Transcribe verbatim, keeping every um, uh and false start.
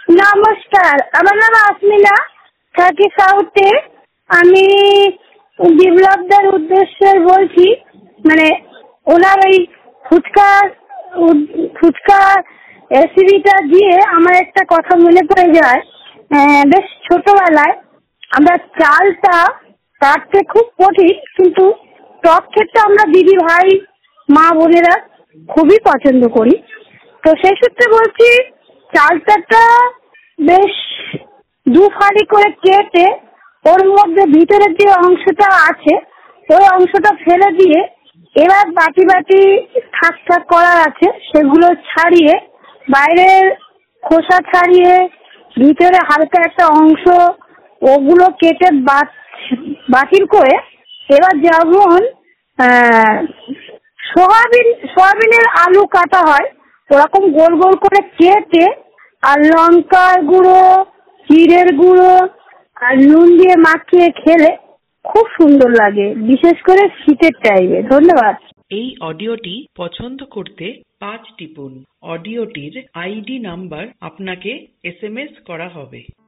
নমস্কার, আমার নাম আসমিনা, থাকি সাউথে। আমি বিপ্লবদার উদ্দেশ্যে বলছি, মানে ওনার ওই ফুচকা ফুচকা রেসিপিটা দিয়ে আমার একটা কথা মনে পড়ে যায়। বেশ ছোটবেলায় আমরা চালটা কাটতে খুব কঠিন, কিন্তু টক খেতে আমরা দিদি ভাই মা বোনেরা খুবই পছন্দ করি। তো সেই সূত্রে বলছি, চালটাটা বেশ দু ফালি করে কেটে ওর মধ্যে ভিতরের যে অংশটা আছে ওই অংশটা ফেলে দিয়ে এবার বাটি বাটি থাক থাক করা আছে সেগুলো ছাড়িয়ে, বাইরের খোসা ছাড়িয়ে ভিতরে হালকা একটা অংশ ওগুলো কেটে বাতিল করে, এবার যেমন সোয়াবিন সোয়াবিনের আলু কাটা হয় ওরকম গোল গোল করে কেটে আর লঙ্কার গুঁড়ো, জিরের গুঁড়ো আর নুন দিয়ে মাখিয়ে খেলে খুব সুন্দর লাগে, বিশেষ করে শীতের টাইমে। ধন্যবাদ। এই অডিওটি পছন্দ করতে পাঁচ টিপুন। অডিওটির আইডি নাম্বার আপনাকে এস এম এস করা হবে।